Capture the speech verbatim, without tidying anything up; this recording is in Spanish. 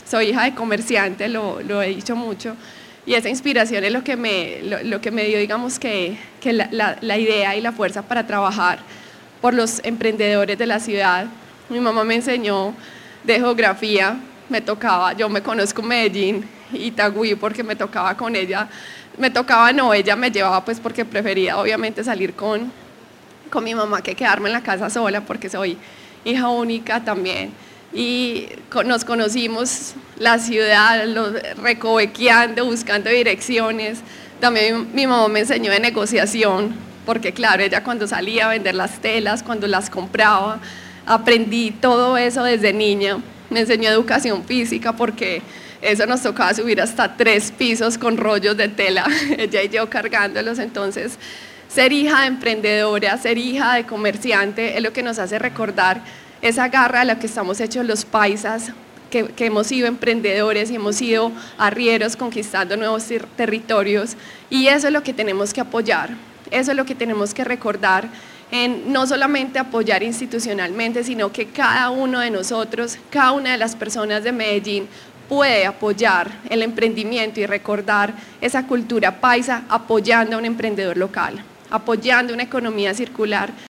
soy hija de comerciante, lo, lo he dicho mucho, y esa inspiración es lo que me, lo, lo que me dio, digamos, que, que la, la, la idea y la fuerza para trabajar por los emprendedores de la ciudad. Mi mamá me enseñó de geografía, me tocaba, yo me conozco Medellín, Itagüí, porque me tocaba con ella, me tocaba no, ella me llevaba pues porque prefería obviamente salir con, con mi mamá que quedarme en la casa sola, porque soy hija única también, y nos conocimos la ciudad, los, recovequeando, buscando direcciones. También mi mamá me enseñó de negociación, porque claro, ella cuando salía a vender las telas, cuando las compraba, aprendí todo eso desde niña. Me enseñó educación física porque eso nos tocaba subir hasta tres pisos con rollos de tela, ella y yo cargándolos. Entonces, ser hija de emprendedora, ser hija de comerciante es lo que nos hace recordar esa garra a la que estamos hechos los paisas, que, que hemos sido emprendedores y hemos sido arrieros conquistando nuevos ter territorios, y eso es lo que tenemos que apoyar, eso es lo que tenemos que recordar, en no solamente apoyar institucionalmente, sino que cada uno de nosotros, cada una de las personas de Medellín puede apoyar el emprendimiento y recordar esa cultura paisa apoyando a un emprendedor local, apoyando una economía circular